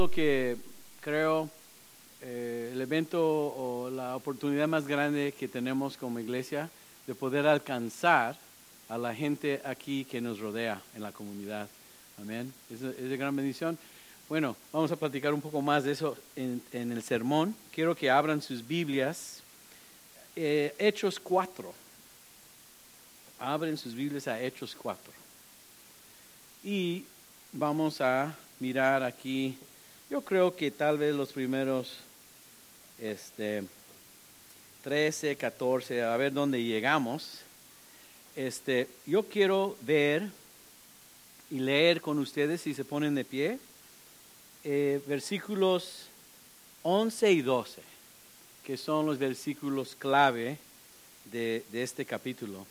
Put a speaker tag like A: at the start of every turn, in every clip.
A: Que creo el evento o la oportunidad más grande que tenemos como iglesia de poder alcanzar a la gente aquí que nos rodea en la comunidad. Amén. Es de gran bendición. Bueno, vamos a platicar un poco más de eso en el sermón. Quiero que abran sus Biblias. Hechos 4. Abren sus Biblias a Hechos 4. Y vamos a mirar aquí. Yo creo que tal vez los primeros 13, 14, a ver dónde llegamos. Yo quiero ver y leer con ustedes, si se ponen de pie, versículos 11 y 12, que son los versículos clave de este capítulo.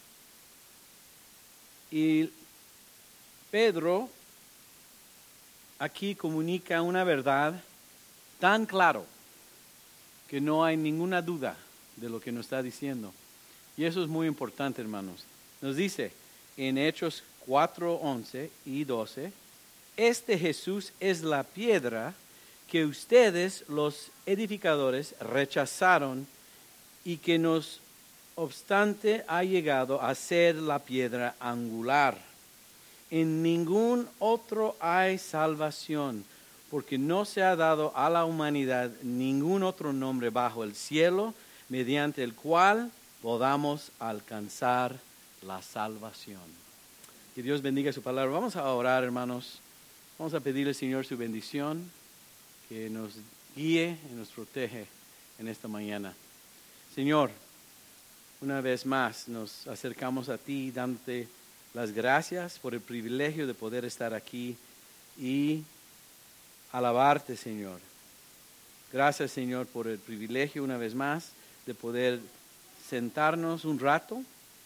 A: Y Pedro aquí comunica una verdad tan claro que no hay ninguna duda de lo que nos está diciendo. Y eso es muy importante, hermanos. Nos dice en Hechos 4, 11 y 12, este Jesús es la piedra que ustedes, los edificadores, rechazaron y que no obstante ha llegado a ser la piedra angular. En ningún otro hay salvación, porque no se ha dado a la humanidad ningún otro nombre bajo el cielo, mediante el cual podamos alcanzar la salvación. Que Dios bendiga su palabra. Vamos a orar, hermanos. Vamos a pedirle al Señor su bendición, que nos guíe y nos protege en esta mañana. Señor, una vez más nos acercamos a ti dándote las gracias por el privilegio de poder estar aquí y alabarte, Señor. Gracias, Señor, por el privilegio una vez más de poder sentarnos un rato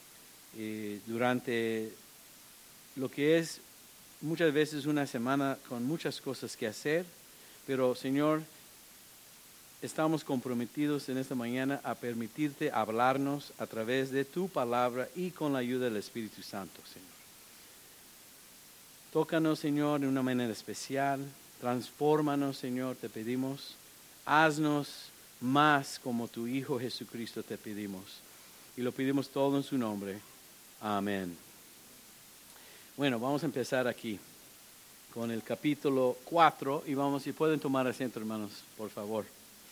A: durante lo que es muchas veces una semana con muchas cosas que hacer, pero, Señor, estamos comprometidos en esta mañana a permitirte hablarnos a través de tu palabra y con la ayuda del Espíritu Santo, Señor. Tócanos, Señor, de una manera especial. Transfórmanos, Señor, te pedimos. Haznos más como tu Hijo Jesucristo te pedimos. Y lo pedimos todo en su nombre. Amén. Bueno, vamos a empezar aquí con el capítulo 4 y si pueden tomar asiento, hermanos, por favor.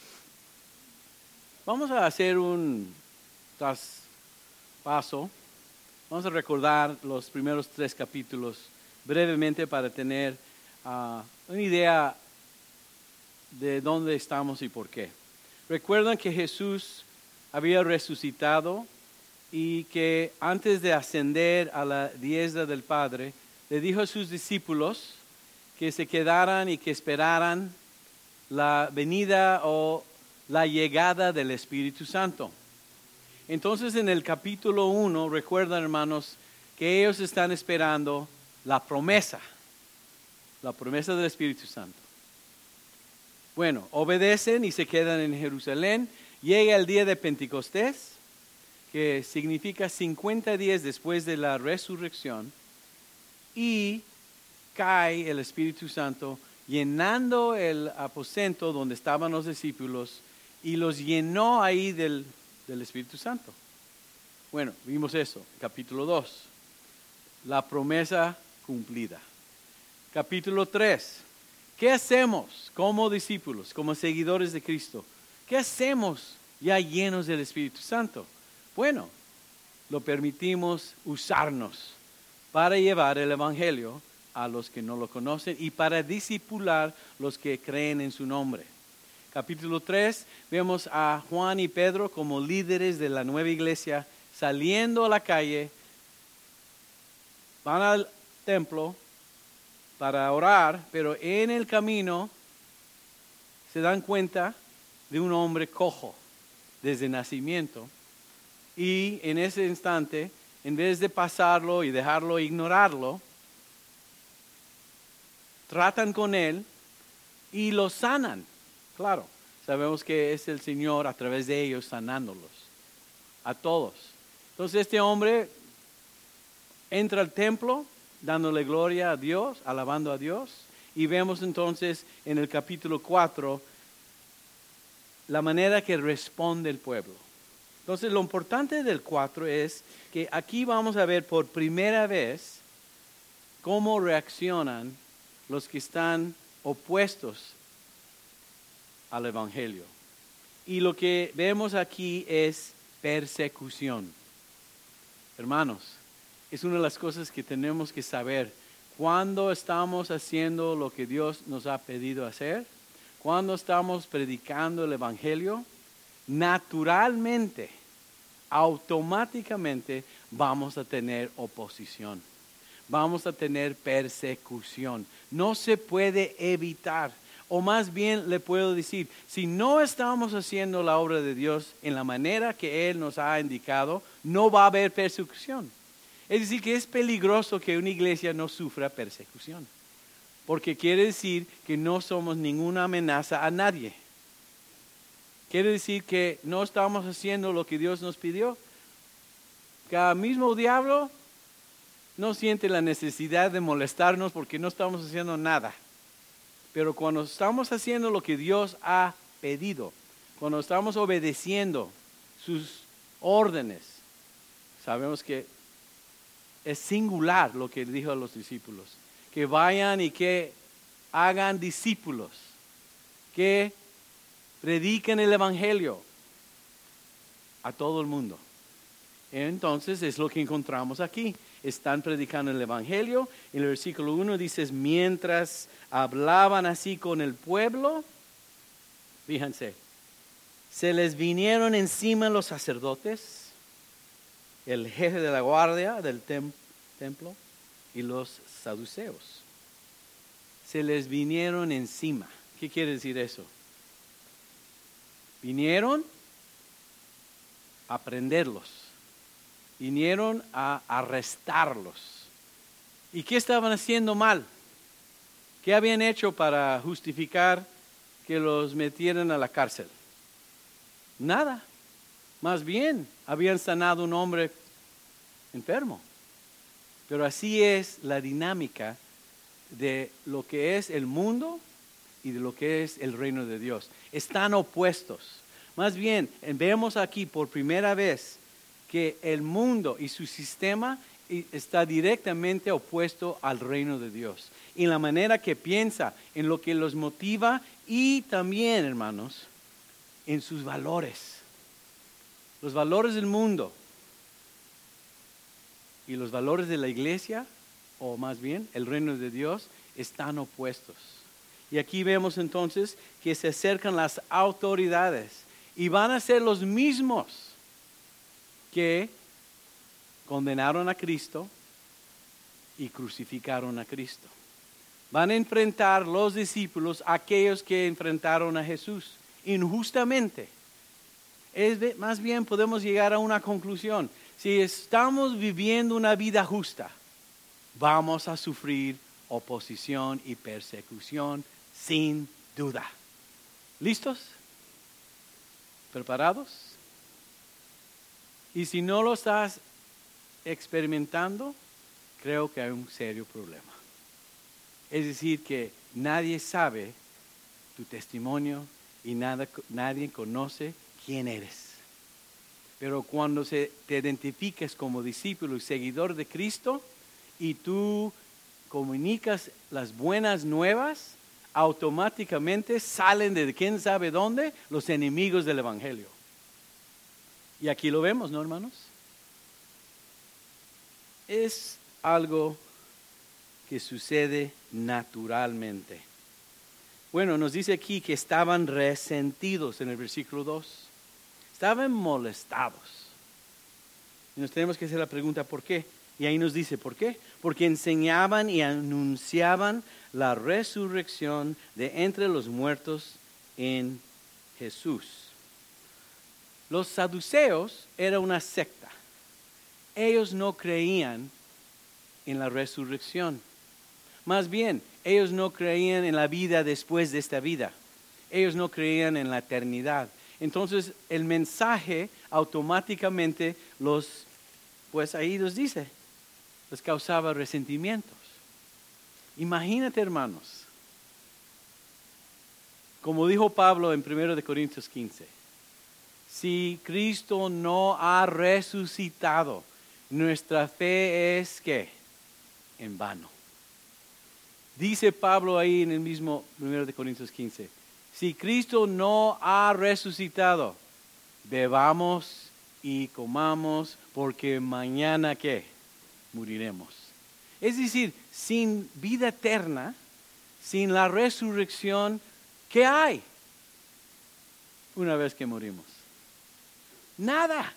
A: Vamos a hacer un traspaso. Vamos a recordar los primeros 3 capítulos brevemente para tener una idea de dónde estamos y por qué. Recuerdan que Jesús había resucitado y que antes de ascender a la diestra del Padre, le dijo a sus discípulos que se quedaran y que esperaran la venida o la llegada del Espíritu Santo. Entonces en el capítulo 1, recuerdan, hermanos, que ellos están esperando la promesa del Espíritu Santo. Bueno, obedecen y se quedan en Jerusalén. Llega el día de Pentecostés, que significa 50 días después de la resurrección, y cae el Espíritu Santo llenando el aposento donde estaban los discípulos y los llenó ahí del Espíritu Santo. Bueno, vimos eso, capítulo 2, la promesa cumplida. Capítulo 3, ¿qué hacemos como discípulos, como seguidores de Cristo? ¿Qué hacemos ya llenos del Espíritu Santo? Bueno, lo permitimos usarnos para llevar el Evangelio a los que no lo conocen y para discipular los que creen en su nombre. Capítulo 3, vemos a Juan y Pedro como líderes de la nueva iglesia saliendo a la calle, van al templo para orar, pero en el camino se dan cuenta de un hombre cojo desde nacimiento y en ese instante, en vez de pasarlo y dejarlo ignorarlo, tratan con él y lo sanan. Claro, sabemos que es el Señor a través de ellos sanándolos a todos. Entonces este hombre entra al templo dándole gloria a Dios, alabando a Dios, y vemos entonces en el capítulo 4 la manera que responde el pueblo. Entonces lo importante del 4 es que aquí vamos a ver por primera vez cómo reaccionan los que están opuestos al Evangelio. Y lo que vemos aquí es persecución. Hermanos, es una de las cosas que tenemos que saber. Cuando estamos haciendo lo que Dios nos ha pedido hacer, cuando estamos predicando el Evangelio, naturalmente, automáticamente vamos a tener oposición. Vamos a tener persecución. No se puede evitar. O más bien le puedo decir, si no estamos haciendo la obra de Dios en la manera que Él nos ha indicado, no va a haber persecución. Es decir, que es peligroso que una iglesia no sufra persecución. Porque quiere decir que no somos ninguna amenaza a nadie. Quiere decir que no estamos haciendo lo que Dios nos pidió. Cada mismo diablo no siente la necesidad de molestarnos porque no estamos haciendo nada. Pero cuando estamos haciendo lo que Dios ha pedido, cuando estamos obedeciendo sus órdenes, sabemos que es singular lo que dijo a los discípulos. Que vayan y que hagan discípulos, que prediquen el Evangelio a todo el mundo. Entonces es lo que encontramos aquí. Están predicando el Evangelio. En el versículo 1 dice, mientras hablaban así con el pueblo, fíjense, se les vinieron encima los sacerdotes, el jefe de la guardia del templo y los saduceos. Se les vinieron encima. ¿Qué quiere decir eso? Vinieron a prenderlos. Vinieron a arrestarlos. ¿Y qué estaban haciendo mal? ¿Qué habían hecho para justificar que los metieran a la cárcel? Nada. Más bien, habían sanado a un hombre enfermo. Pero así es la dinámica de lo que es el mundo y de lo que es el reino de Dios. Están opuestos. Más bien, vemos aquí por primera vez que el mundo y su sistema está directamente opuesto al reino de Dios. En la manera que piensa, en lo que los motiva y también, hermanos, en sus valores. Los valores del mundo y los valores de la iglesia, o más bien el reino de Dios, están opuestos. Y aquí vemos entonces que se acercan las autoridades y van a ser los mismos que condenaron a Cristo y crucificaron a Cristo. Van a enfrentar los discípulos a aquellos que enfrentaron a Jesús injustamente. Más bien podemos llegar a una conclusión. Si estamos viviendo una vida justa, vamos a sufrir oposición y persecución sin duda. ¿Listos? ¿Preparados? Y si no lo estás experimentando, creo que hay un serio problema. Es decir, que nadie sabe tu testimonio y nadie conoce quién eres. Pero cuando te identificas como discípulo y seguidor de Cristo y tú comunicas las buenas nuevas, automáticamente salen de quién sabe dónde los enemigos del Evangelio. Y aquí lo vemos, ¿no, hermanos? Es algo que sucede naturalmente. Bueno, nos dice aquí que estaban resentidos en el versículo 2. Estaban molestados. Y nos tenemos que hacer la pregunta, ¿por qué? Y ahí nos dice, ¿por qué? Porque enseñaban y anunciaban la resurrección de entre los muertos en Jesús. Los saduceos era una secta. Ellos no creían en la resurrección. Más bien, ellos no creían en la vida después de esta vida. Ellos no creían en la eternidad. Entonces, el mensaje automáticamente pues ahí los dice, les causaba resentimientos. Imagínate, hermanos, Como dijo Pablo en 1 Corintios 15, si Cristo no ha resucitado, nuestra fe es ¿qué? En vano. Dice Pablo ahí en el mismo 1 Corintios 15, si Cristo no ha resucitado, bebamos y comamos, porque mañana ¿qué? Moriremos. Es decir, sin vida eterna, sin la resurrección, ¿qué hay una vez que morimos? Nada.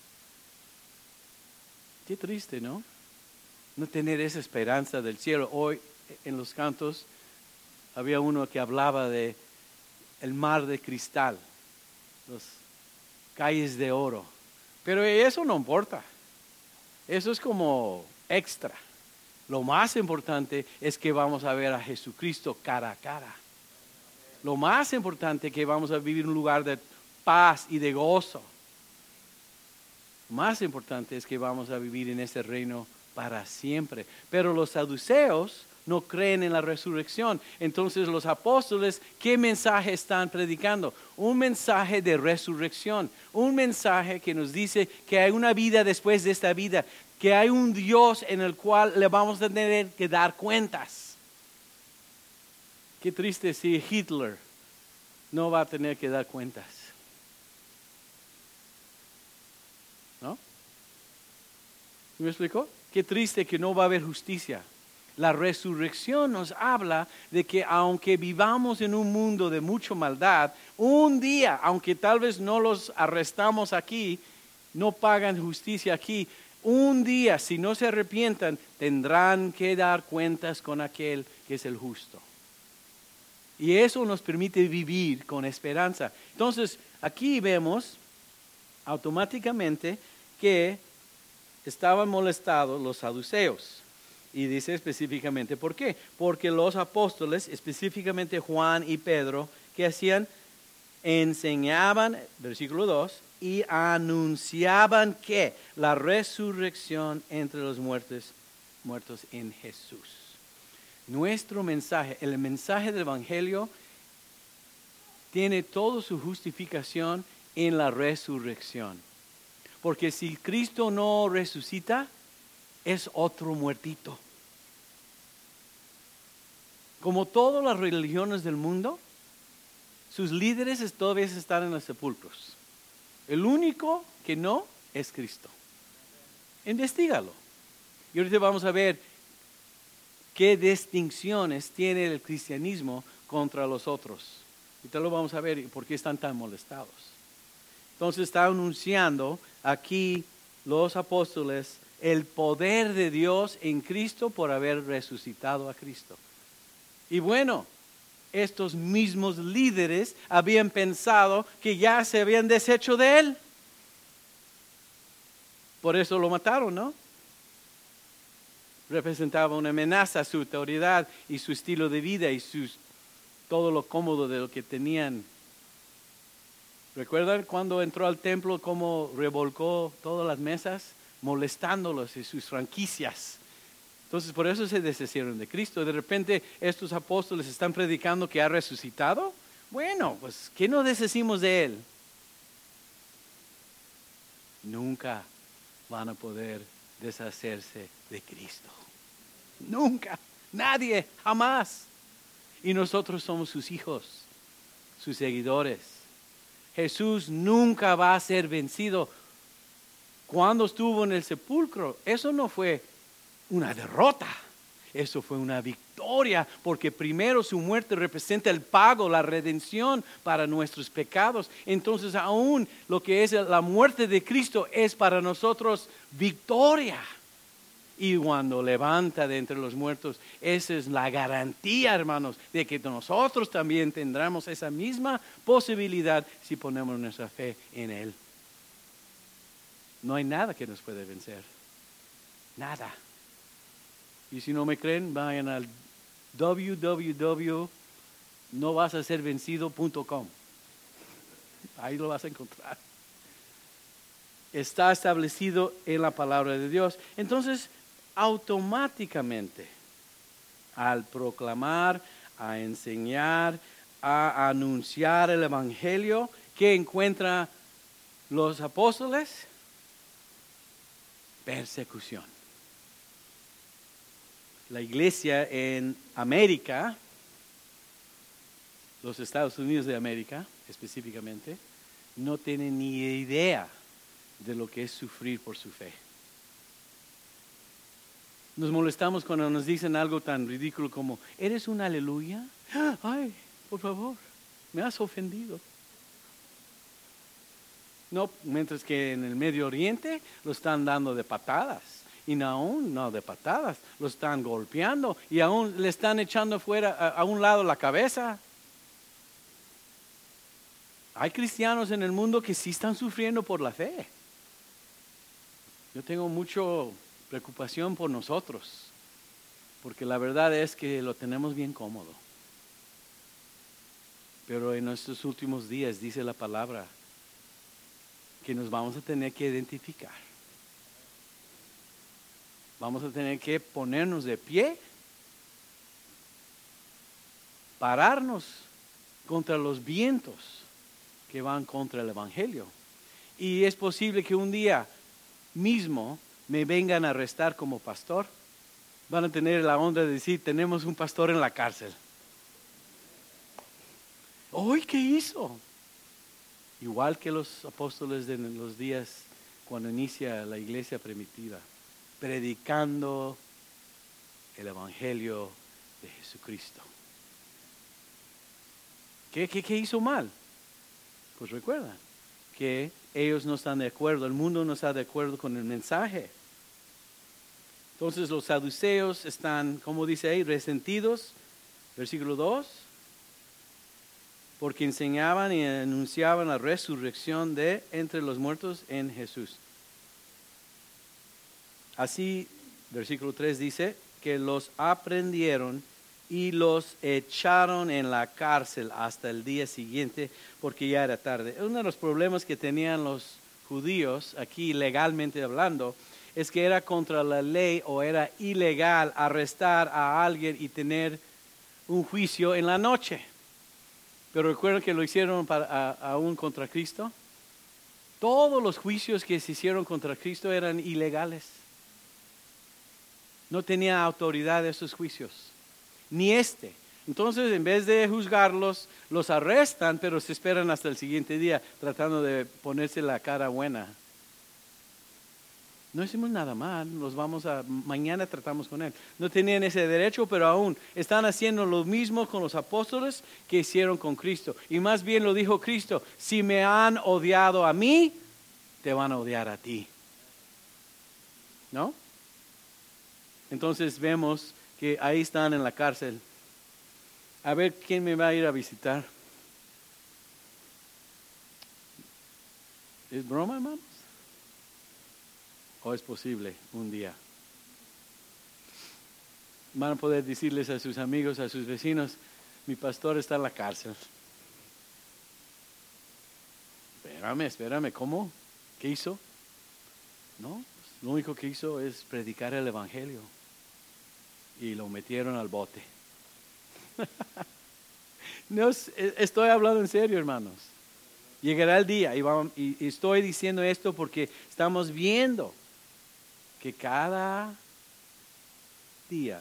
A: Qué triste, ¿no? No tener esa esperanza del cielo. Hoy en los cantos había uno que hablaba de el mar de cristal, las calles de oro. Pero eso no importa. Eso es como extra. Lo más importante es que vamos a ver a Jesucristo cara a cara. Lo más importante es que vamos a vivir en un lugar de paz y de gozo. Lo más importante es que vamos a vivir en ese reino para siempre. Pero los saduceos no creen en la resurrección. Entonces los apóstoles, ¿qué mensaje están predicando? Un mensaje de resurrección. Un mensaje que nos dice que hay una vida después de esta vida. Que hay un Dios en el cual le vamos a tener que dar cuentas. Qué triste si Hitler no va a tener que dar cuentas. ¿No? ¿Me explicó? Qué triste que no va a haber justicia. La resurrección nos habla de que aunque vivamos en un mundo de mucha maldad, un día, aunque tal vez no los arrestamos aquí, no pagan justicia aquí, un día, si no se arrepientan, tendrán que dar cuentas con aquel que es el justo. Y eso nos permite vivir con esperanza. Entonces, aquí vemos automáticamente que estaban molestados los saduceos. Y dice específicamente, ¿por qué? Porque los apóstoles, específicamente Juan y Pedro, ¿qué hacían? Enseñaban, versículo 2, y anunciaban que la resurrección entre los muertos en Jesús. Nuestro mensaje, el mensaje del Evangelio, tiene toda su justificación en la resurrección. Porque si Cristo no resucita, es otro muertito. Como todas las religiones del mundo, sus líderes todavía están en los sepulcros. El único que no es Cristo. Investígalo. Y ahorita vamos a ver qué distinciones tiene el cristianismo contra los otros. Ahorita lo vamos a ver y por qué están tan molestados. Entonces está anunciando aquí los apóstoles el poder de Dios en Cristo por haber resucitado a Cristo. Y bueno, estos mismos líderes habían pensado que ya se habían deshecho de él. Por eso lo mataron, ¿no? Representaba una amenaza a su autoridad y su estilo de vida y todo lo cómodo de lo que tenían. ¿Recuerdan cuando entró al templo cómo revolcó todas las mesas? Molestándolos y sus franquicias. Entonces por eso se deshicieron de Cristo. De repente estos apóstoles están predicando que ha resucitado. Bueno, pues ¿qué nos deshicimos de él? Nunca van a poder deshacerse de Cristo. Nunca, nadie, jamás. Y nosotros somos sus hijos, sus seguidores. Jesús nunca va a ser vencido. Cuando estuvo en el sepulcro, eso no fue una derrota, eso fue una victoria, porque primero su muerte representa el pago, la redención para nuestros pecados. Entonces aún lo que es la muerte de Cristo es para nosotros victoria. Y cuando levanta de entre los muertos, esa es la garantía, hermanos, de que nosotros también tendremos esa misma posibilidad si ponemos nuestra fe en Él. No hay nada que nos puede vencer. Nada. Y si no me creen, vayan al www.novasaservencido.com. Ahí lo vas a encontrar. Está establecido en la palabra de Dios. Entonces, automáticamente, al proclamar, a enseñar, a anunciar el Evangelio, ¿qué encuentran los apóstoles? Persecución. La iglesia en América, los Estados Unidos de América específicamente, no tiene ni idea de lo que es sufrir por su fe. Nos molestamos cuando nos dicen algo tan ridículo como, ¿eres un aleluya? Ay, por favor, me has ofendido. No, mientras que en el Medio Oriente lo están dando de patadas. Y no de patadas, lo están golpeando y aún le están echando fuera a un lado la cabeza. Hay cristianos en el mundo que sí están sufriendo por la fe. Yo tengo mucha preocupación por nosotros, porque la verdad es que lo tenemos bien cómodo. Pero en estos últimos días dice la palabra que nos vamos a tener que identificar. Vamos a tener que ponernos de pie, pararnos contra los vientos que van contra el Evangelio. Y es posible que un día mismo me vengan a arrestar como pastor. Van a tener la onda de decir, tenemos un pastor en la cárcel. ¿Hoy qué hizo? Igual que los apóstoles de los días cuando inicia la iglesia primitiva, predicando el Evangelio de Jesucristo. ¿Qué hizo mal? Pues recuerda que ellos no están de acuerdo, el mundo no está de acuerdo con el mensaje. Entonces los saduceos están, como dice ahí, resentidos, versículo 2, porque enseñaban y anunciaban la resurrección de entre los muertos en Jesús. Así, versículo 3 dice, que los aprendieron y los echaron en la cárcel hasta el día siguiente, porque ya era tarde. Uno de los problemas que tenían los judíos, aquí legalmente hablando, es que era contra la ley o era ilegal arrestar a alguien y tener un juicio en la noche. Pero recuerden que lo hicieron aún contra Cristo. Todos los juicios que se hicieron contra Cristo eran ilegales. No tenía autoridad esos juicios, ni este. Entonces, en vez de juzgarlos, los arrestan, pero se esperan hasta el siguiente día, tratando de ponerse la cara buena. No hicimos nada mal, mañana tratamos con él. No tenían ese derecho, pero aún están haciendo lo mismo con los apóstoles que hicieron con Cristo. Y más bien lo dijo Cristo, si me han odiado a mí, te van a odiar a ti. ¿No? Entonces vemos que ahí están en la cárcel. A ver quién me va a ir a visitar. ¿Es broma, hermanos? ¿O es posible un día? Van a poder decirles a sus amigos, a sus vecinos, mi pastor está en la cárcel. Espérame, ¿cómo? ¿Qué hizo? No, lo único que hizo es predicar el Evangelio. Y lo metieron al bote. No, estoy hablando en serio, hermanos. Llegará el día y estoy diciendo esto porque estamos viendo que cada día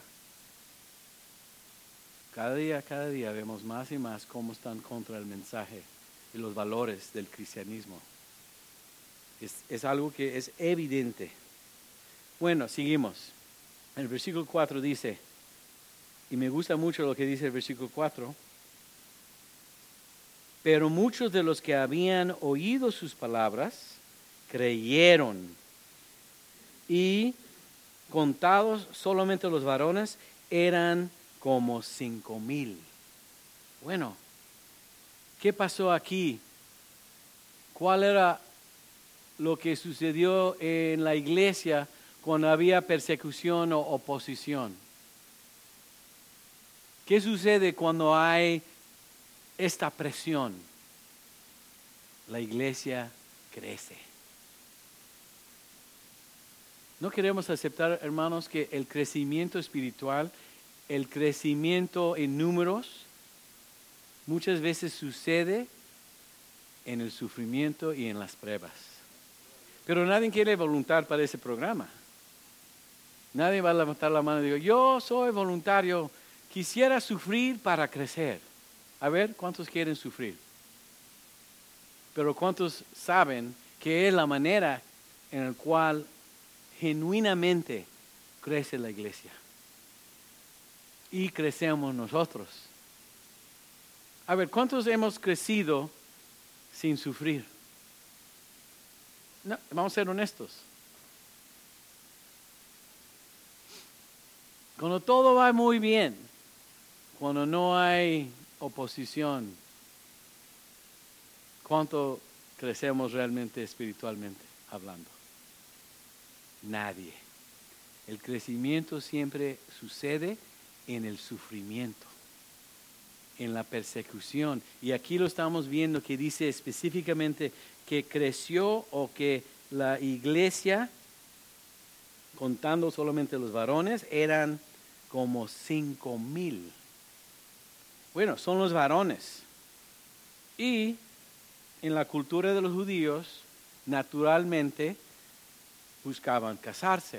A: vemos más y más cómo están contra el mensaje y los valores del cristianismo. Es algo que es evidente. Bueno, seguimos. El versículo 4 dice, y me gusta mucho lo que dice el versículo 4, pero muchos de los que habían oído sus palabras creyeron, y contados solamente los varones eran como 5,000. Bueno, ¿qué pasó aquí? ¿Cuál era lo que sucedió en la iglesia cuando había persecución o oposición? ¿Qué sucede cuando hay esta presión? La iglesia crece. No queremos aceptar, hermanos, que el crecimiento espiritual, el crecimiento en números, muchas veces sucede en el sufrimiento y en las pruebas. Pero nadie quiere voluntar para ese programa. Nadie va a levantar la mano y digo, yo soy voluntario, quisiera sufrir para crecer. A ver, ¿cuántos quieren sufrir? Pero ¿cuántos saben que es la manera en la cual genuinamente crece la iglesia? Y crecemos nosotros. A ver, ¿cuántos hemos crecido sin sufrir? No, vamos a ser honestos. Cuando todo va muy bien, cuando no hay oposición, ¿cuánto crecemos realmente espiritualmente hablando? Nadie. El crecimiento siempre sucede en el sufrimiento, en la persecución. Y aquí lo estamos viendo que dice específicamente que creció o que la iglesia, contando solamente los varones, eran como 5,000. Bueno, son los varones. Y en la cultura de los judíos, naturalmente, buscaban casarse.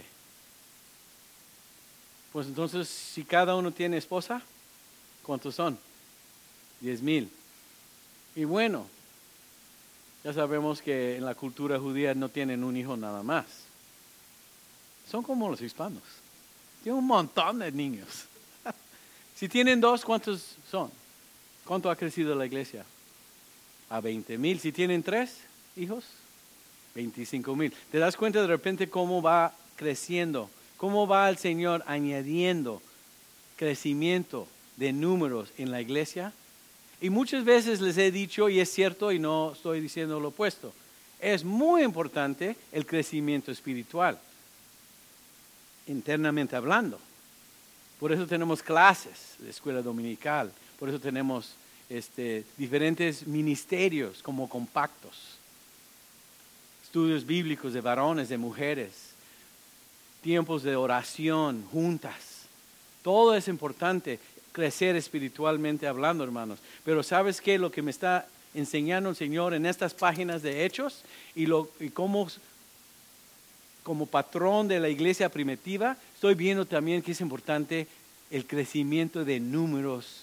A: Pues entonces, si cada uno tiene esposa, ¿cuántos son? 10,000. Y bueno, ya sabemos que en la cultura judía no tienen un hijo nada más. Son como los hispanos. Tienen un montón de niños. Si tienen 2, ¿cuántos son? ¿Cuánto ha crecido la iglesia? A 20,000. Si tienen 3 hijos, 25,000. ¿Te das cuenta de repente cómo va creciendo? ¿Cómo va el Señor añadiendo crecimiento de números en la iglesia? Y muchas veces les he dicho, y es cierto, y no estoy diciendo lo opuesto, es muy importante el crecimiento espiritual, internamente hablando. Por eso tenemos clases de escuela dominical, por eso tenemos diferentes ministerios como compactos, estudios bíblicos de varones, de mujeres, tiempos de oración juntas. Todo es importante, crecer espiritualmente hablando, hermanos. Pero ¿sabes qué? Lo que me está enseñando el Señor en estas páginas de Hechos y cómo, como patrón de la iglesia primitiva, estoy viendo también que es importante el crecimiento de números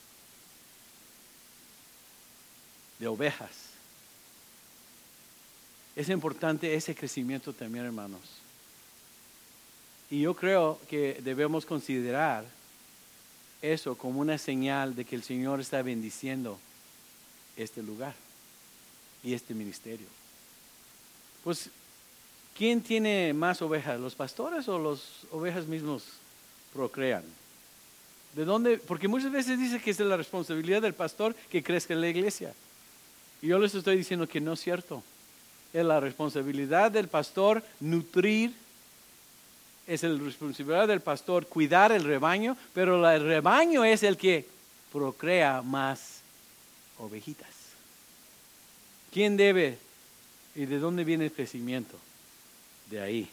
A: de ovejas. Es importante ese crecimiento también, hermanos. Y yo creo que debemos considerar eso como una señal de que el Señor está bendiciendo este lugar y este ministerio. Pues, ¿quién tiene más ovejas? ¿Los pastores o las ovejas mismos procrean? ¿De dónde? Porque muchas veces dice que es de la responsabilidad del pastor que crezca en la iglesia. Y yo les estoy diciendo que no es cierto. Es la responsabilidad del pastor nutrir, es la responsabilidad del pastor cuidar el rebaño, pero el rebaño es el que procrea más ovejitas. ¿Quién debe y de dónde viene el crecimiento? De ahí.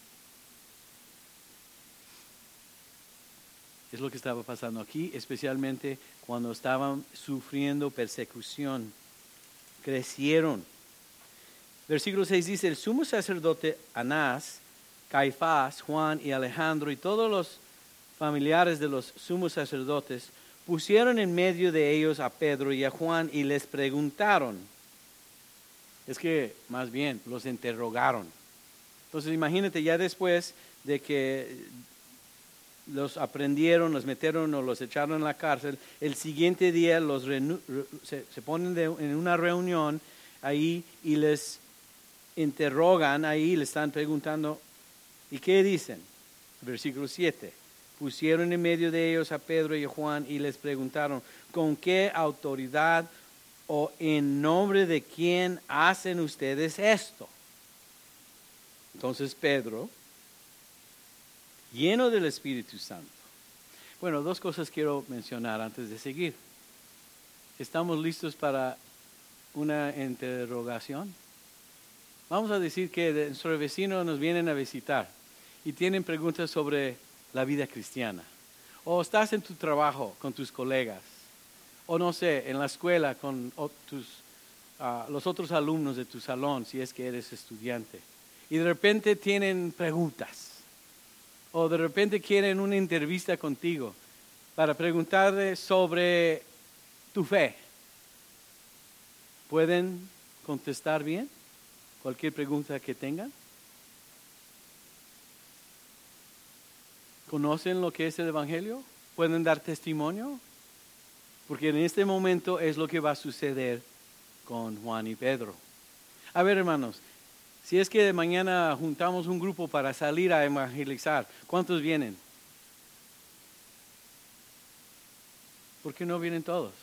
A: Es lo que estaba pasando aquí, especialmente cuando estaban sufriendo persecución. Crecieron. Versículo 6 dice, el sumo sacerdote Anás, Caifás, Juan y Alejandro y todos los familiares de los sumos sacerdotes pusieron en medio de ellos a Pedro y a Juan y les preguntaron. Es que más bien los interrogaron. Entonces imagínate ya después de que los aprendieron, los metieron o los echaron en la cárcel, el siguiente día se ponen en una reunión ahí y les interrogan ahí, le están preguntando, ¿y qué dicen? Versículo 7. Pusieron en medio de ellos a Pedro y a Juan y les preguntaron, ¿con qué autoridad o en nombre de quién hacen ustedes esto? Entonces Pedro, lleno del Espíritu Santo. Bueno, 2 cosas quiero mencionar antes de seguir. ¿Estamos listos para una interrogación? Vamos a decir que nuestros vecinos nos vienen a visitar y tienen preguntas sobre la vida cristiana. O estás en tu trabajo con tus colegas. o no sé, en la escuela con los otros alumnos de tu salón, si es que eres estudiante, y de repente tienen preguntas, o de repente quieren una entrevista contigo para preguntarle sobre tu fe. ¿Pueden contestar bien cualquier pregunta que tengan? ¿Conocen lo que es el Evangelio? ¿Pueden dar testimonio? Porque en este momento es lo que va a suceder con Juan y Pedro. A ver, hermanos, si es que de mañana juntamos un grupo para salir a evangelizar, ¿cuántos vienen? ¿Por qué no vienen todos?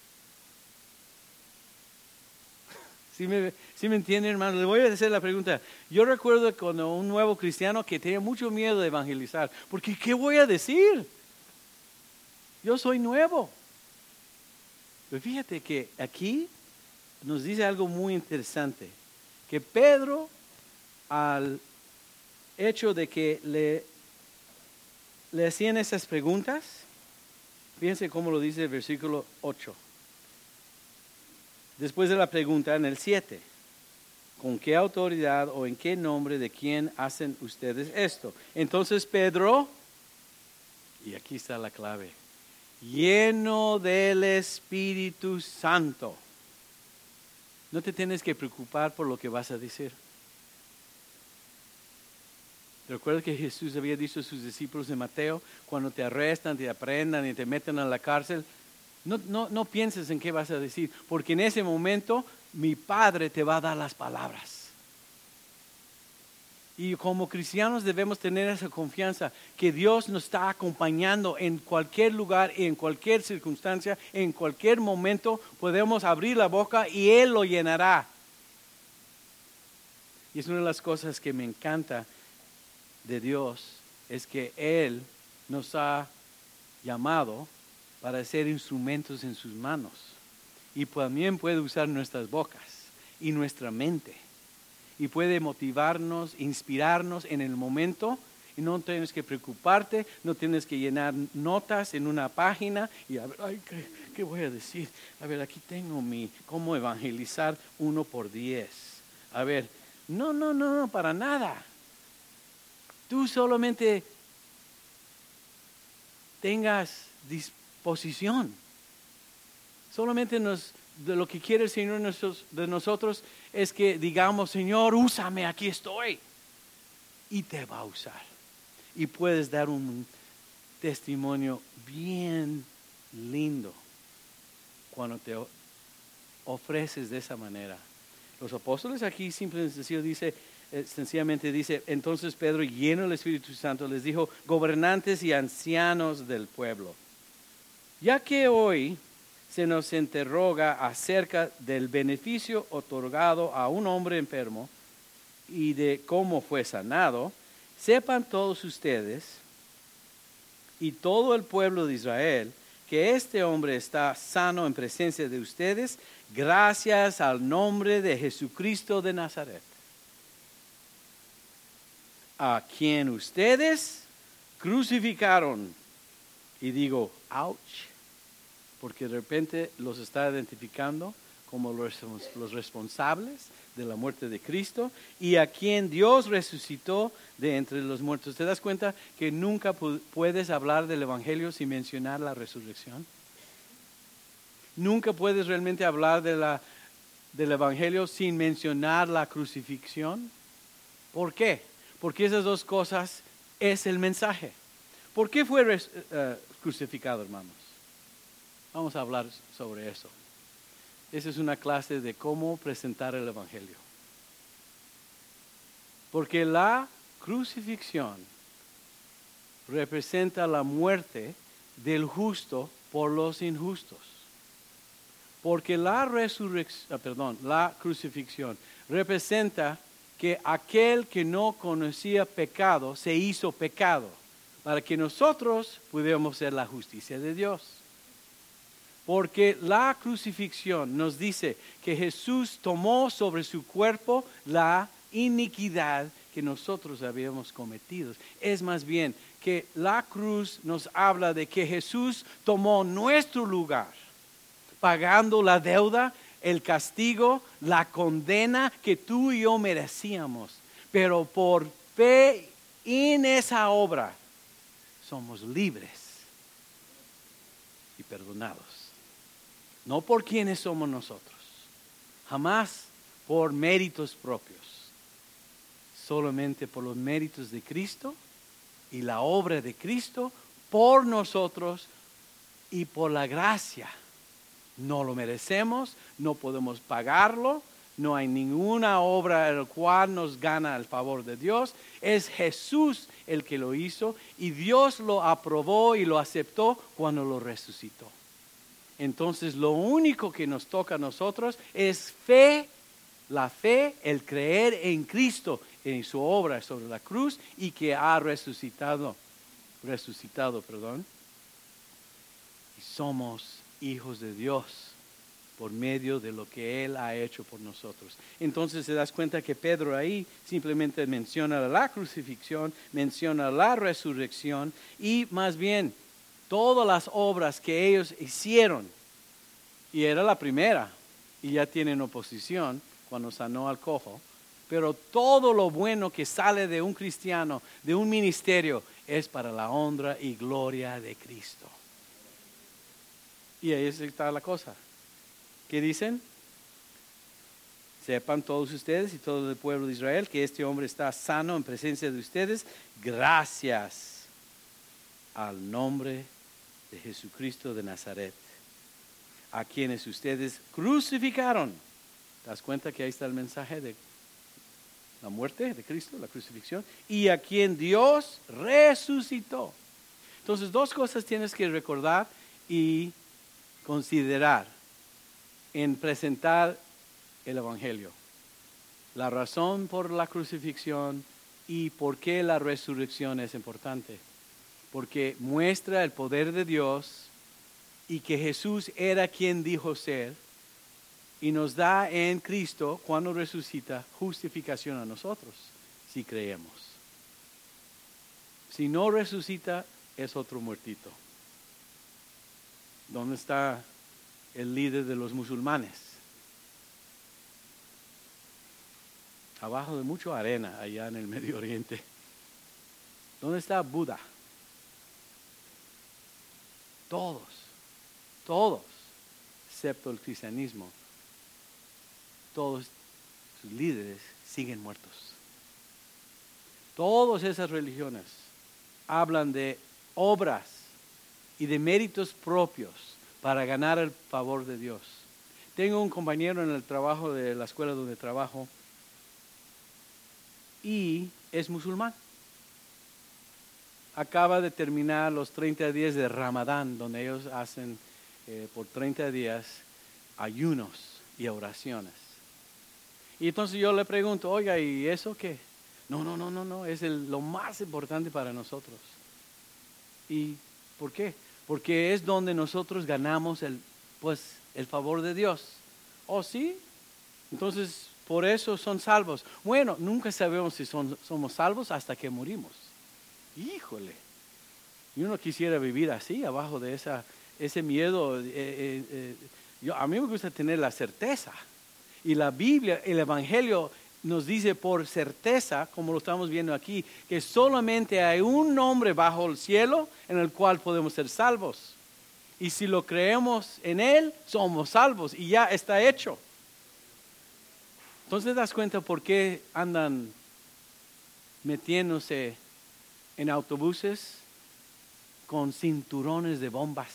A: ¿Sí me entienden, hermanos? Les voy a hacer la pregunta. Yo recuerdo cuando un nuevo cristiano que tenía mucho miedo de evangelizar, porque ¿qué voy a decir? Yo soy nuevo. Pero fíjate que aquí nos dice algo muy interesante, que Pedro, al hecho de que le hacían esas preguntas, fíjense cómo lo dice el versículo 8. Después de la pregunta en el 7, ¿con qué autoridad o en qué nombre de quién hacen ustedes esto? Entonces Pedro, y aquí está la clave, lleno del Espíritu Santo. No te tienes que preocupar por lo que vas a decir. Recuerda que Jesús había dicho a sus discípulos de Mateo, cuando te arrestan, te aprendan y te meten a la cárcel, no pienses en qué vas a decir, porque en ese momento mi Padre te va a dar las palabras. Y como cristianos debemos tener esa confianza que Dios nos está acompañando en cualquier lugar, en cualquier circunstancia, en cualquier momento. Podemos abrir la boca y Él lo llenará. Y es una de las cosas que me encanta de Dios, es que Él nos ha llamado para ser instrumentos en sus manos. Y también puede usar nuestras bocas y nuestra mente. Y puede motivarnos, inspirarnos en el momento. Y no tienes que preocuparte, no tienes que llenar notas en una página. Y a ver, ay, ¿qué voy a decir? A ver, aquí tengo cómo evangelizar 1:10. A ver, no, para nada. Tú solamente tengas disposición. Solamente de lo que quiere el Señor de nosotros es que digamos, Señor, úsame, aquí estoy. Y te va a usar. Y puedes dar un testimonio bien lindo cuando te ofreces de esa manera. Los apóstoles aquí sencillamente dice, entonces Pedro, lleno del Espíritu Santo, les dijo, gobernantes y ancianos del pueblo, ya que hoy se nos interroga acerca del beneficio otorgado a un hombre enfermo y de cómo fue sanado, sepan todos ustedes y todo el pueblo de Israel que este hombre está sano en presencia de ustedes gracias al nombre de Jesucristo de Nazaret, a quien ustedes crucificaron. Y digo, ouch, porque de repente los está identificando como los responsables de la muerte de Cristo y a quien Dios resucitó de entre los muertos. ¿Te das cuenta que nunca puedes hablar del Evangelio sin mencionar la resurrección? Nunca puedes realmente hablar del Evangelio sin mencionar la crucifixión. ¿Por qué? Porque esas dos cosas es el mensaje. ¿Por qué fue crucificado, hermanos? Vamos a hablar sobre eso. Esa es una clase de cómo presentar el Evangelio. Porque la crucifixión representa la muerte del justo por los injustos. Porque la crucifixión representa que aquel que no conocía pecado se hizo pecado para que nosotros pudiéramos ser la justicia de Dios. Porque la crucifixión nos dice que Jesús tomó sobre su cuerpo la iniquidad que nosotros habíamos cometido. Es más bien que la cruz nos habla de que Jesús tomó nuestro lugar pagando la deuda, el castigo, la condena que tú y yo merecíamos. Pero por fe en esa obra somos libres y perdonados. No por quienes somos nosotros, jamás por méritos propios, solamente por los méritos de Cristo y la obra de Cristo por nosotros y por la gracia. No lo merecemos, no podemos pagarlo, no hay ninguna obra en la cual nos gana el favor de Dios. Es Jesús el que lo hizo y Dios lo aprobó y lo aceptó cuando lo resucitó. Entonces lo único que nos toca a nosotros es fe, la fe, el creer en Cristo, en su obra sobre la cruz y que ha resucitado. Y somos hijos de Dios por medio de lo que Él ha hecho por nosotros. Entonces te das cuenta que Pedro ahí simplemente menciona la crucifixión, menciona la resurrección y más bien todas las obras que ellos hicieron. Y era la primera y ya tienen oposición cuando sanó al cojo. Pero todo lo bueno que sale de un cristiano, de un ministerio, es para la honra y gloria de Cristo. Y ahí está la cosa. ¿Qué dicen? Sepan todos ustedes y todo el pueblo de Israel que este hombre está sano en presencia de ustedes gracias al nombre de Jesucristo de Nazaret, a quienes ustedes crucificaron. ¿Te das cuenta que ahí está el mensaje de la muerte de Cristo, la crucifixión? Y a quien Dios resucitó. Entonces, dos cosas tienes que recordar y considerar en presentar el Evangelio. La razón por la crucifixión y por qué la resurrección es importante. Porque muestra el poder de Dios y que Jesús era quien dijo ser y nos da en Cristo, cuando resucita, justificación a nosotros, si creemos. Si no resucita, es otro muertito. ¿Dónde está el líder de los musulmanes? Abajo de mucha arena allá en el Medio Oriente. ¿Dónde está Buda? Todos, excepto el cristianismo, todos sus líderes siguen muertos. Todas esas religiones hablan de obras y de méritos propios para ganar el favor de Dios. Tengo un compañero en el trabajo de la escuela donde trabajo y es musulmán. Acaba de terminar los 30 días de Ramadán, donde ellos hacen por 30 días ayunos y oraciones. Y entonces yo le pregunto, oiga, ¿y eso qué? No, es lo más importante para nosotros. ¿Y por qué? Porque es donde nosotros ganamos el favor de Dios. ¿Oh, sí? Entonces, por eso son salvos. Bueno, nunca sabemos si somos salvos hasta que morimos. Híjole, yo no quisiera vivir así, abajo de ese miedo. A mí me gusta tener la certeza. Y la Biblia, el Evangelio nos dice por certeza, como lo estamos viendo aquí, que solamente hay un nombre bajo el cielo en el cual podemos ser salvos. Y si lo creemos en Él, somos salvos y ya está hecho. Entonces te das cuenta por qué andan metiéndose en autobuses con cinturones de bombas.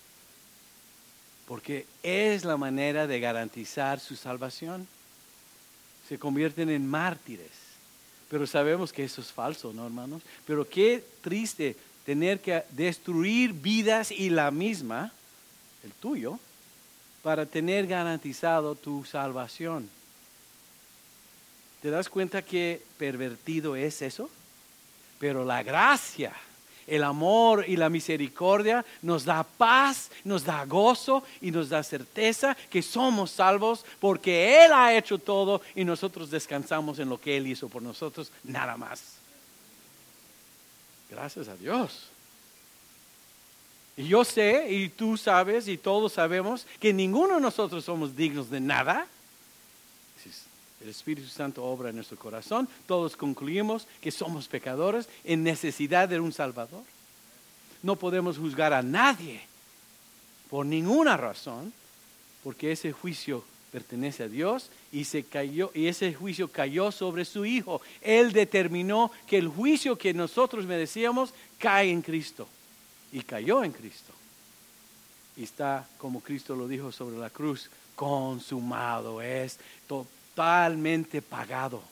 A: Porque es la manera de garantizar su salvación. Se convierten en mártires. Pero sabemos que eso es falso, ¿no, hermanos? Pero qué triste tener que destruir vidas y la misma, el tuyo, para tener garantizado tu salvación. ¿Te das cuenta qué pervertido es eso? Pero la gracia, el amor y la misericordia nos da paz, nos da gozo y nos da certeza que somos salvos porque Él ha hecho todo y nosotros descansamos en lo que Él hizo por nosotros, nada más. Gracias a Dios. Y yo sé, y tú sabes, y todos sabemos, que ninguno de nosotros somos dignos de nada. El Espíritu Santo obra en nuestro corazón. Todos concluimos que somos pecadores en necesidad de un Salvador. No podemos juzgar a nadie por ninguna razón, porque ese juicio pertenece a Dios y ese juicio cayó sobre su Hijo. Él determinó que el juicio que nosotros merecíamos cae en Cristo. Y cayó en Cristo. Y está, como Cristo lo dijo sobre la cruz, consumado, es totalmente pagado.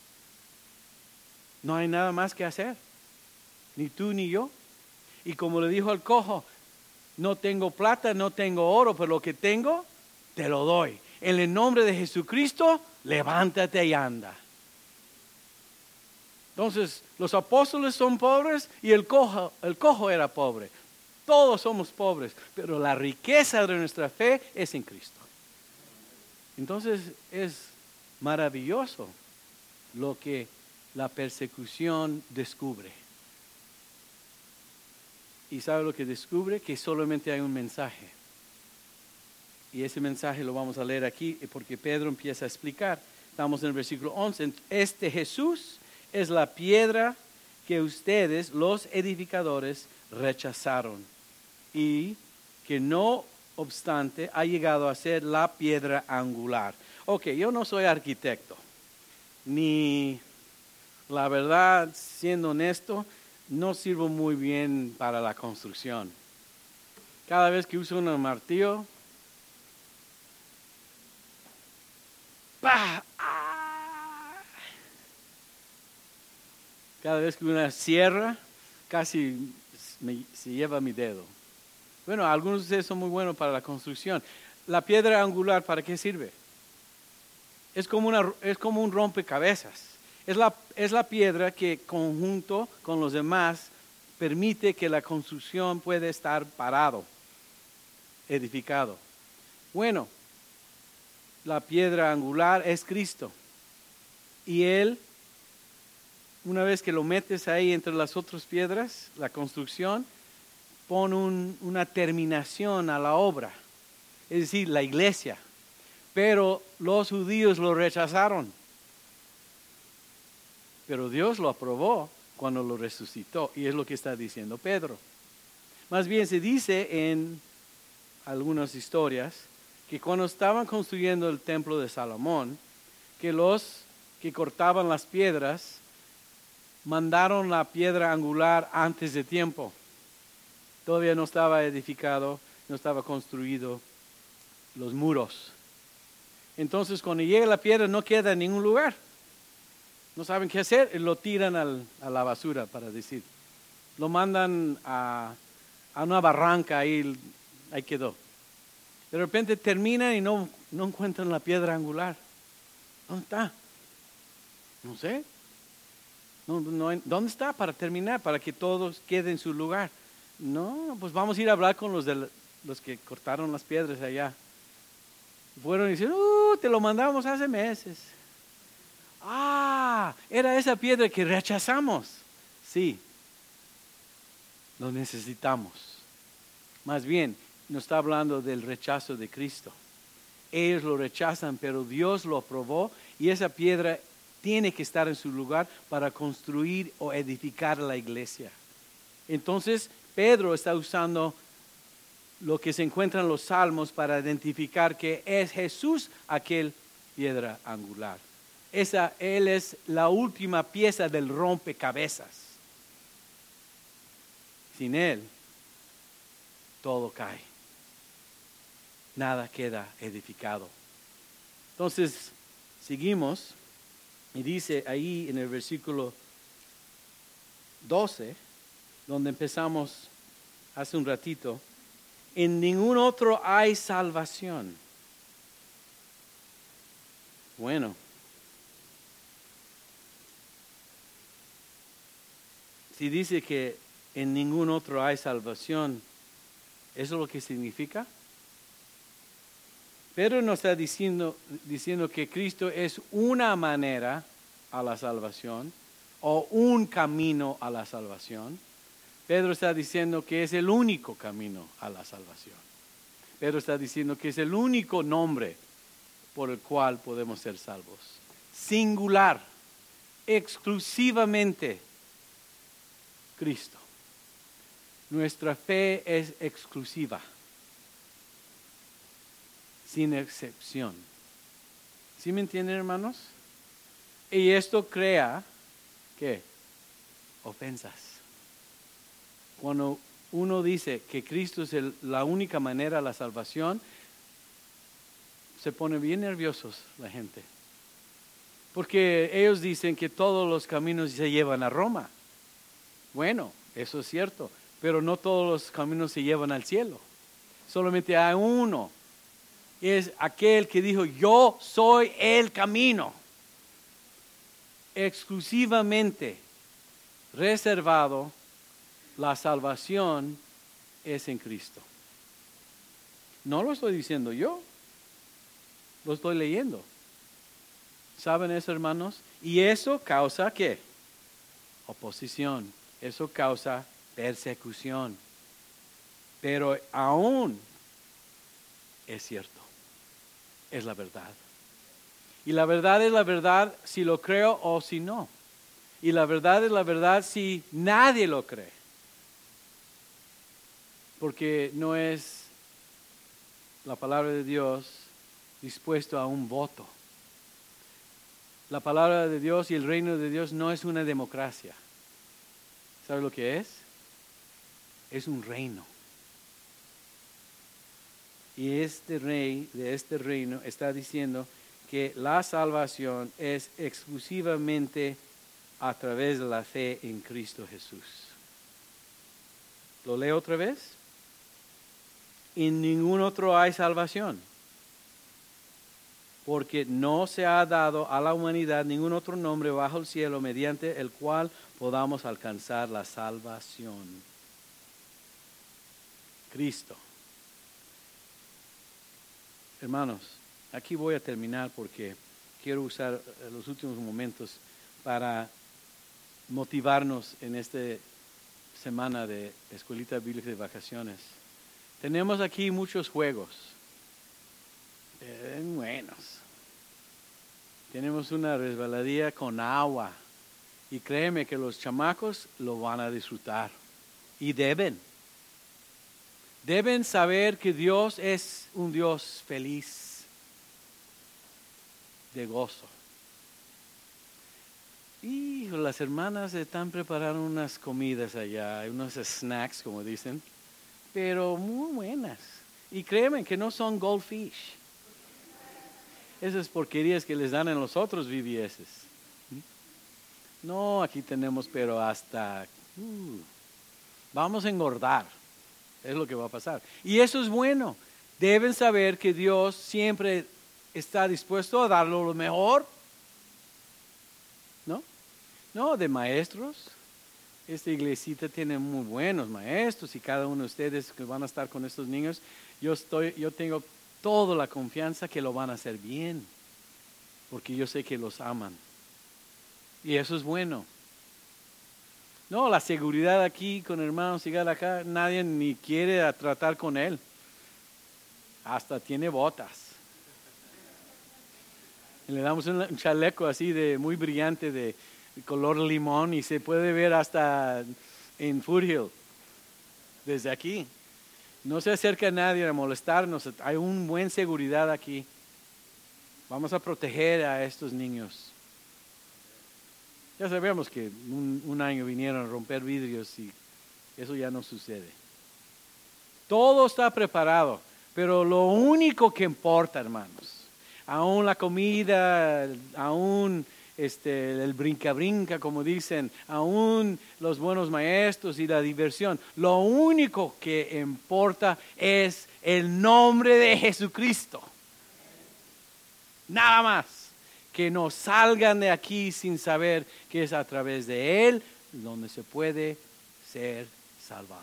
A: No hay nada más que hacer, ni tú ni yo. Y como le dijo al cojo, no tengo plata, no tengo oro, pero lo que tengo, te lo doy. En el nombre de Jesucristo, levántate y anda. Entonces, los apóstoles son pobres y el cojo era pobre. Todos somos pobres, pero la riqueza de nuestra fe es en Cristo. Entonces, es maravilloso lo que la persecución descubre. ¿Y sabe lo que descubre? Que solamente hay un mensaje. Y ese mensaje lo vamos a leer aquí porque Pedro empieza a explicar. Estamos en el versículo 11. Este Jesús es la piedra que ustedes, los edificadores, rechazaron y que no obstante ha llegado a ser la piedra angular. Ok, yo no soy arquitecto, ni la verdad, siendo honesto, no sirvo muy bien para la construcción. Cada vez que uso un martillo, ¡pah! Cada vez que una sierra, casi se lleva mi dedo. Bueno, algunos de ustedes son muy buenos para la construcción. La piedra angular, ¿para qué sirve? Es como un rompecabezas. Es la piedra que conjunto con los demás permite que la construcción pueda estar parado, edificado. Bueno, la piedra angular es Cristo. Y Él, una vez que lo metes ahí entre las otras piedras, la construcción, pone una terminación a la obra. Es decir, la iglesia. Pero los judíos lo rechazaron. Pero Dios lo aprobó cuando lo resucitó. Y es lo que está diciendo Pedro. Más bien se dice en algunas historias que cuando estaban construyendo el templo de Salomón, que los que cortaban las piedras mandaron la piedra angular antes de tiempo. Todavía no estaba edificado, no estaba construido los muros. Entonces cuando llega la piedra no queda en ningún lugar. No saben qué hacer, lo tiran a la basura, para decir. Lo mandan a una barranca, ahí quedó. De repente terminan y no encuentran la piedra angular. ¿Dónde está? No sé. ¿Dónde está para terminar? Para que todos queden en su lugar. No, pues vamos a ir a hablar con los que cortaron las piedras allá. Fueron y dijeron, te lo mandamos hace meses. Era esa piedra que rechazamos. Sí, lo necesitamos. Más bien, nos está hablando del rechazo de Cristo. Ellos lo rechazan, pero Dios lo aprobó y esa piedra tiene que estar en su lugar para construir o edificar la iglesia. Entonces, Pedro está usando lo que se encuentra en los Salmos para identificar que es Jesús aquel piedra angular. Él es la última pieza del rompecabezas. Sin Él, todo cae. Nada queda edificado. Entonces, seguimos y dice ahí en el versículo 12, donde empezamos hace un ratito, en ningún otro hay salvación. Bueno, si dice que en ningún otro hay salvación, ¿eso es lo que significa? Pedro no está diciendo que Cristo es una manera a la salvación o un camino a la salvación. Pedro está diciendo que es el único camino a la salvación. Pedro está diciendo que es el único nombre por el cual podemos ser salvos. Singular, exclusivamente Cristo. Nuestra fe es exclusiva, sin excepción. ¿Sí me entienden, hermanos? Y esto crea, ¿qué? Ofensas. Cuando uno dice que Cristo es la única manera a la salvación, se pone bien nerviosos la gente. Porque ellos dicen que todos los caminos se llevan a Roma. Bueno, eso es cierto, pero no todos los caminos se llevan al cielo. Solamente hay uno. Es aquel que dijo, yo soy el camino. Exclusivamente reservado, la salvación es en Cristo. No lo estoy diciendo yo, lo estoy leyendo. ¿Saben eso, hermanos? Y eso causa ¿qué? Oposición. Eso causa persecución. Pero aún es cierto. Es la verdad. Y la verdad es la verdad si lo creo o si no. Y la verdad es la verdad si nadie lo cree. Porque no es la palabra de Dios dispuesto a un voto. La palabra de Dios y el reino de Dios no es una democracia. ¿Sabe lo que es? Es un reino. Y este rey de este reino está diciendo que la salvación es exclusivamente a través de la fe en Cristo Jesús. ¿Lo leo otra vez? En ningún otro hay salvación, porque no se ha dado a la humanidad ningún otro nombre bajo el cielo mediante el cual podamos alcanzar la salvación. Cristo. Hermanos, aquí voy a terminar porque quiero usar los últimos momentos para motivarnos en esta semana de Escuelita Bíblica de Vacaciones. Tenemos aquí muchos juegos, buenos. Tenemos una resbaladilla con agua y créeme que los chamacos lo van a disfrutar y deben. Deben saber que Dios es un Dios feliz, de gozo. Y las hermanas están preparando unas comidas allá, unos snacks, como dicen, pero muy buenas. Y créeme que no son goldfish. Esas porquerías que les dan en los otros VBS. No, aquí tenemos, pero hasta... vamos a engordar. Es lo que va a pasar. Y eso es bueno. Deben saber que Dios siempre está dispuesto a darlo lo mejor. ¿No? No, de maestros. Esta iglesita tiene muy buenos maestros y cada uno de ustedes que van a estar con estos niños, yo tengo toda la confianza que lo van a hacer bien, porque yo sé que los aman. Y eso es bueno. No, la seguridad aquí con hermanos y acá, nadie ni quiere tratar con él. Hasta tiene botas. Y le damos un chaleco así de muy brillante de color limón y se puede ver hasta en Foothill desde aquí. No se acerca a nadie a molestarnos. Hay un buen seguridad aquí. Vamos a proteger a estos niños. Ya sabemos que un año vinieron a romper vidrios y eso ya no sucede. Todo está preparado, pero lo único que importa, hermanos, aún la comida, aún el brinca-brinca, como dicen, aún los buenos maestros y la diversión, lo único que importa es el nombre de Jesucristo. Nada más. Que no salgan de aquí sin saber que es a través de Él donde se puede ser salvados.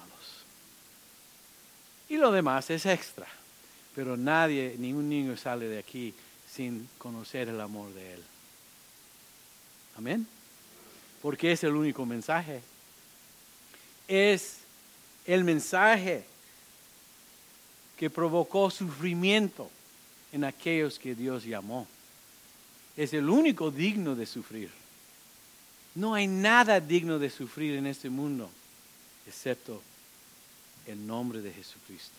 A: Y lo demás es extra. Pero nadie, ningún niño sale de aquí sin conocer el amor de Él. Amén. Porque es el único mensaje. Es el mensaje que provocó sufrimiento en aquellos que Dios llamó. Es el único digno de sufrir. No hay nada digno de sufrir en este mundo, excepto el nombre de Jesucristo.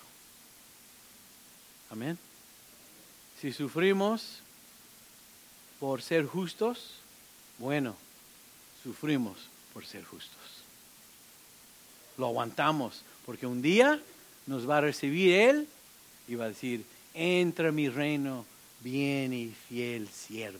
A: Amén. Si sufrimos por ser justos, bueno, sufrimos por ser justos. Lo aguantamos, porque un día nos va a recibir Él y va a decir, entra a mi reino, bien y fiel siervo.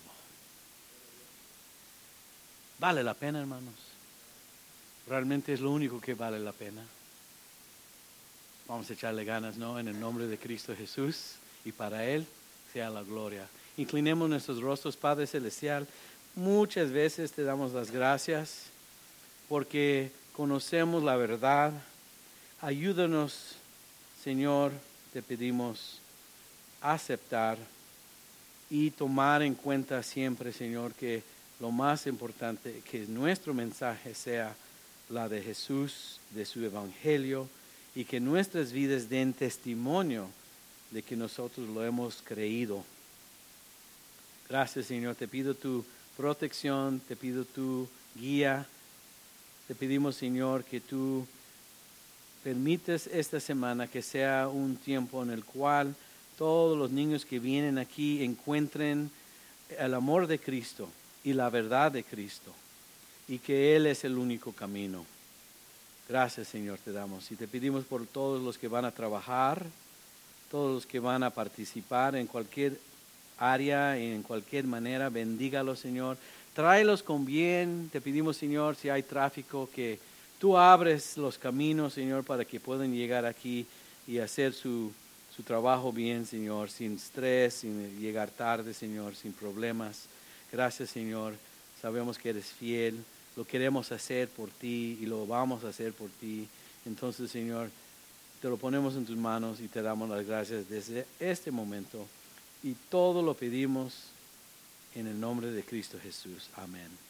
A: Vale la pena, hermanos. Realmente es lo único que vale la pena. Vamos a echarle ganas, ¿no? En el nombre de Cristo Jesús, y para Él sea la gloria. Inclinemos nuestros rostros, Padre Celestial. Muchas veces te damos las gracias porque conocemos la verdad. Ayúdanos, Señor, te pedimos aceptar y tomar en cuenta siempre, Señor, que lo más importante, que nuestro mensaje sea la de Jesús, de su evangelio, y que nuestras vidas den testimonio de que nosotros lo hemos creído. Gracias, Señor. Te pido tu protección, te pido tu guía. Te pedimos, Señor, que tú permites esta semana que sea un tiempo en el cual todos los niños que vienen aquí encuentren el amor de Cristo y la verdad de Cristo, y que Él es el único camino. Gracias, Señor, te damos. Y te pedimos por todos los que van a trabajar, todos los que van a participar en cualquier área, en cualquier manera, bendígalos, Señor. Tráelos con bien. Te pedimos, Señor, si hay tráfico, que tú abres los caminos, Señor, para que puedan llegar aquí y hacer su trabajo bien, Señor, sin estrés, sin llegar tarde, Señor, sin problemas. Gracias, Señor. Sabemos que eres fiel. Lo queremos hacer por ti y lo vamos a hacer por ti. Entonces, Señor, te lo ponemos en tus manos y te damos las gracias desde este momento. Y todo lo pedimos en el nombre de Cristo Jesús. Amén.